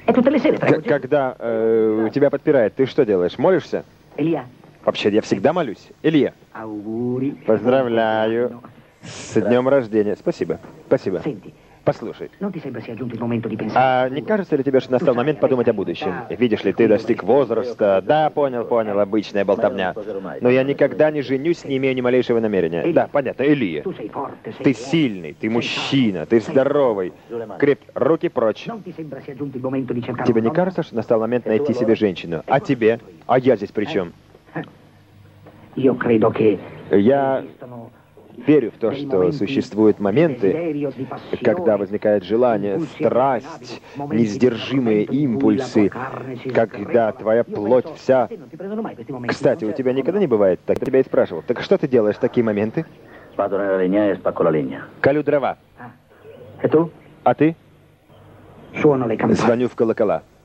Когда тебя подпирает, ты что делаешь? Молишься? Вообще, я всегда молюсь. Илья, поздравляю с днем рождения. Спасибо. Спасибо. Послушай, а не кажется ли тебе, что настал момент подумать о будущем? Видишь ли, ты достиг возраста. Да, понял, обычная болтовня. Но я никогда не женюсь, не имею ни малейшего намерения. Да, понятно, Илья. Ты сильный, ты мужчина, ты здоровый. Руки прочь. Тебе не кажется, что настал момент найти себе женщину? А тебе? А я здесь при чем? Я верю в то, что существуют моменты, когда возникает желание, страсть, несдержимые импульсы, когда твоя плоть вся... Кстати, у тебя никогда не бывает так? Я тебя и спрашивал. Так что ты делаешь в такие моменты? Колю дрова. А ты? Звоню в колокола.